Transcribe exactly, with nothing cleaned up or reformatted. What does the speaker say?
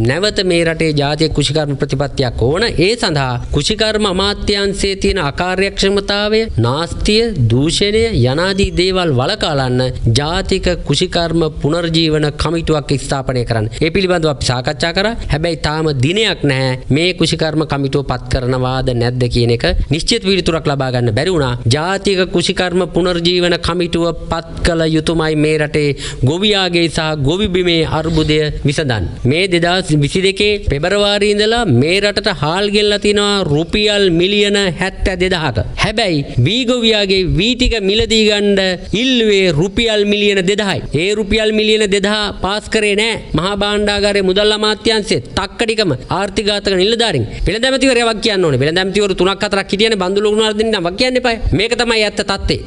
නැවත මේ රටේ ජාතික කෘෂිකර්ම ප්‍රතිපත්තියක් ඕන. ඒ සඳහා කෘෂිකර්ම අමාත්‍යාංශයේ තියෙන අකාර්යක්ෂමතාවය, නාස්තිය, දූෂණය යනාදී දේවල් වළකාලන්න ජාතික කෘෂිකර්ම පුනර්ජීවන කමිටුවක් ස්ථාපනය කරන්න. ඒ පිළිබඳව අපි සාකච්ඡා කරා. හැබැයි තාම දිනයක් නැහැ මේ කෘෂිකර්ම කමිටුව පත් කරනවාද නැද්ද කියන එක නිශ්චිත පිළිතුරක් ලබා ගන්න බැරි වුණා. ජාතික කෘෂිකර්ම පුනර්ජීවන කමිටුව පත් කළ යුතුමයි මේ රටේ ගොවියාගේ සහ ගොවි බිමේ අර්බුදය විසඳන්න. මේ දෙදාස් විසි දෙකේ පෙබරවාරියේ ඉඳලා මේ රටට හාල් ගෙල්ලා තිනවා රුපියල් මිලියන හැත්තෑ දෙදහක. හැබැයි වී ගොවියාගේ වී ටික මිලදී ගන්න ඉල්ලුවේ රුපියල් මිලියන දෙදහයි. ඒ රුපියල් මිලියන දෙදහ පාස් කරේ නැහැ මහා භාණ්ඩාගාරයේ මුදල් අමාත්‍යාංශයේ තක්කඩිකම ආර්ථිකාතක නිලධාරීන්. වෙළඳ ඇමතිවරයා වක් කියන්න ඕනේ. වෙළඳ ඇමතිවරු තුනක් හතරක් හිටියනේ බන්දුල උණුවර දෙන්න වක් කියන්න එපා. මේක තමයි ඇත්ත තත්ත්වය.